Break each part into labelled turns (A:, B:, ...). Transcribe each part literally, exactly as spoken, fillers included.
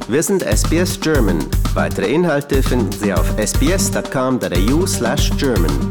A: Wir sind S B S German. Weitere Inhalte finden Sie auf s b s dot com dot a u slash german.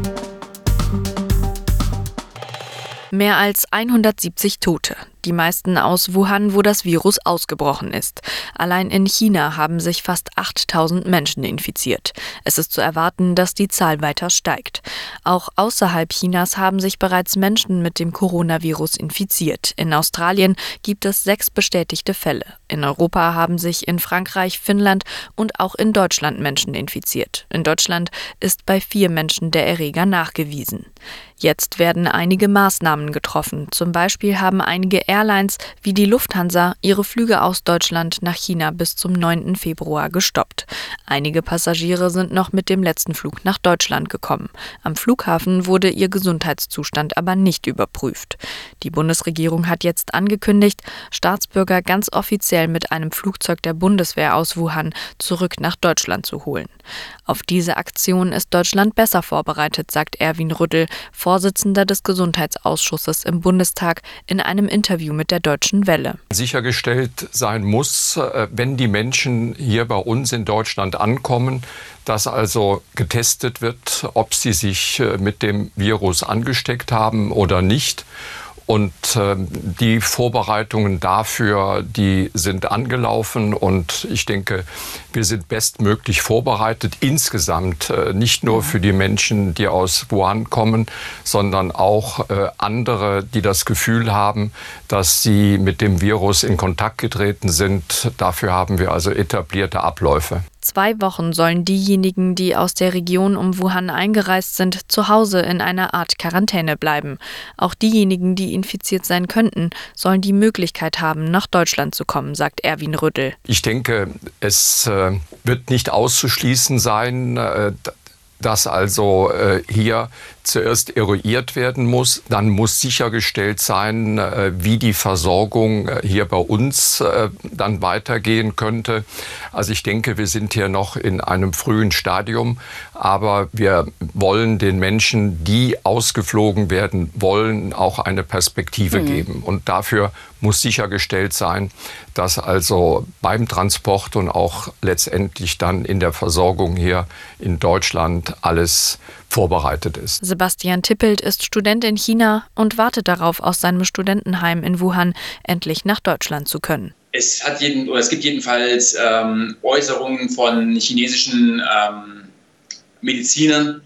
B: Mehr als hundertsiebzig Tote. Die meisten aus Wuhan, wo das Virus ausgebrochen ist. Allein in China haben sich fast achttausend Menschen infiziert. Es ist zu erwarten, dass die Zahl weiter steigt. Auch außerhalb Chinas haben sich bereits Menschen mit dem Coronavirus infiziert. In Australien gibt es sechs bestätigte Fälle. In Europa haben sich in Frankreich, Finnland und auch in Deutschland Menschen infiziert. In Deutschland ist bei vier Menschen der Erreger nachgewiesen. Jetzt werden einige Maßnahmen getroffen. Zum Beispiel haben einige Airlines wie die Lufthansa ihre Flüge aus Deutschland nach China bis zum neunten Februar gestoppt. Einige Passagiere sind noch mit dem letzten Flug nach Deutschland gekommen. Am Flughafen wurde ihr Gesundheitszustand aber nicht überprüft. Die Bundesregierung hat jetzt angekündigt, Staatsbürger ganz offiziell mit einem Flugzeug der Bundeswehr aus Wuhan zurück nach Deutschland zu holen. Auf diese Aktion ist Deutschland besser vorbereitet, sagt Erwin Rüttel, Vorsitzender des Gesundheitsausschusses im Bundestag, in einem Interview mit der Deutschen Welle.
C: Sichergestellt sein muss, wenn die Menschen hier bei uns in Deutschland ankommen, dass also getestet wird, ob sie sich mit dem Virus angesteckt haben oder nicht. Und äh, die Vorbereitungen dafür, die sind angelaufen und ich denke, wir sind bestmöglich vorbereitet insgesamt, äh, nicht nur für die Menschen, die aus Wuhan kommen, sondern auch äh, andere, die das Gefühl haben, dass sie mit dem Virus in Kontakt getreten sind. Dafür haben wir also etablierte Abläufe.
B: Zwei Wochen sollen diejenigen, die aus der Region um Wuhan eingereist sind, zu Hause in einer Art Quarantäne bleiben. Auch diejenigen, die infiziert sein könnten, sollen die Möglichkeit haben, nach Deutschland zu kommen, sagt Erwin Rüttel.
C: Ich denke, es äh, wird nicht auszuschließen sein, äh, dass also äh, hier zuerst eruiert werden muss. Dann muss sichergestellt sein, äh, wie die Versorgung äh, hier bei uns äh, dann weitergehen könnte. Also ich denke, wir sind hier noch in einem frühen Stadium, aber wir wollen den Menschen, die ausgeflogen werden wollen, auch eine Perspektive mhm. geben. Und dafür muss sichergestellt sein, dass also beim Transport und auch letztendlich dann in der Versorgung hier in Deutschland alles vorbereitet ist.
B: Sebastian Tippelt ist Student in China und wartet darauf, aus seinem Studentenheim in Wuhan endlich nach Deutschland zu können.
D: Es, hat jeden, oder es gibt jedenfalls ähm, Äußerungen von chinesischen ähm, Medizinern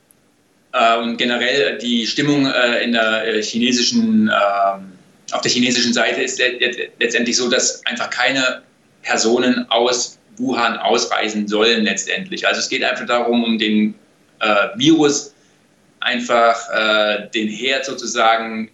D: äh, und generell die Stimmung äh, in der äh, chinesischen, äh, auf der chinesischen Seite ist let- letztendlich so, dass einfach keine Personen aus Wuhan ausreisen sollen letztendlich. Also es geht einfach darum, um den äh, Virus einfach äh, den Herd sozusagen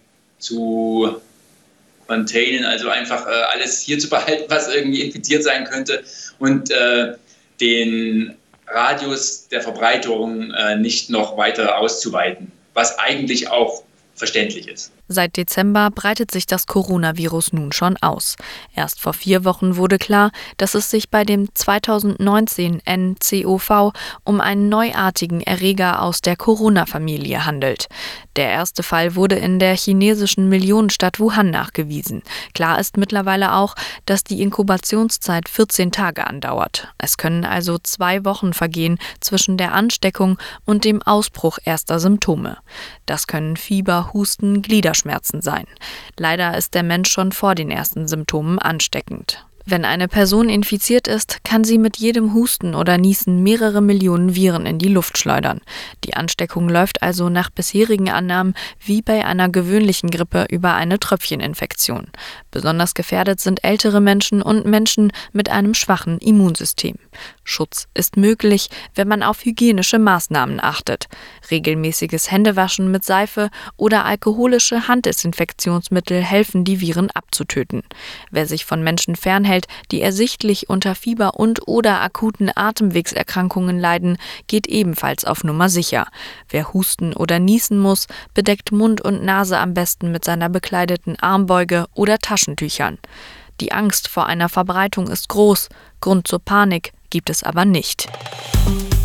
D: zu containen, also einfach äh, alles hier zu behalten, was irgendwie infiziert sein könnte und äh, den Radius der Verbreitung äh, nicht noch weiter auszuweiten, was eigentlich auch verständlich ist.
B: Seit Dezember breitet sich das Coronavirus nun schon aus. Erst vor vier Wochen wurde klar, dass es sich bei dem zweitausendneunzehn N C O V um einen neuartigen Erreger aus der Corona-Familie handelt. Der erste Fall wurde in der chinesischen Millionenstadt Wuhan nachgewiesen. Klar ist mittlerweile auch, dass die Inkubationszeit vierzehn Tage andauert. Es können also zwei Wochen vergehen zwischen der Ansteckung und dem Ausbruch erster Symptome. Das können Fieber, Husten, Gliederschmerzen sein. Leider ist der Mensch schon vor den ersten Symptomen ansteckend. Wenn eine Person infiziert ist, kann sie mit jedem Husten oder Niesen mehrere Millionen Viren in die Luft schleudern. Die Ansteckung läuft also nach bisherigen Annahmen wie bei einer gewöhnlichen Grippe über eine Tröpfcheninfektion. Besonders gefährdet sind ältere Menschen und Menschen mit einem schwachen Immunsystem. Schutz ist möglich, wenn man auf hygienische Maßnahmen achtet. Regelmäßiges Händewaschen mit Seife oder alkoholische Handdesinfektionsmittel helfen, die Viren abzutöten. Wer sich von Menschen fernhält, die ersichtlich unter Fieber und oder akuten Atemwegserkrankungen leiden, geht ebenfalls auf Nummer sicher. Wer husten oder niesen muss, bedeckt Mund und Nase am besten mit seiner bekleideten Armbeuge oder Taschentüchern. Die Angst vor einer Verbreitung ist groß, Grund zur Panik gibt es aber nicht.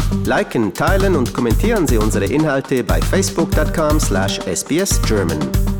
A: Liken, teilen und kommentieren Sie unsere Inhalte bei facebook dot com slash s b s german.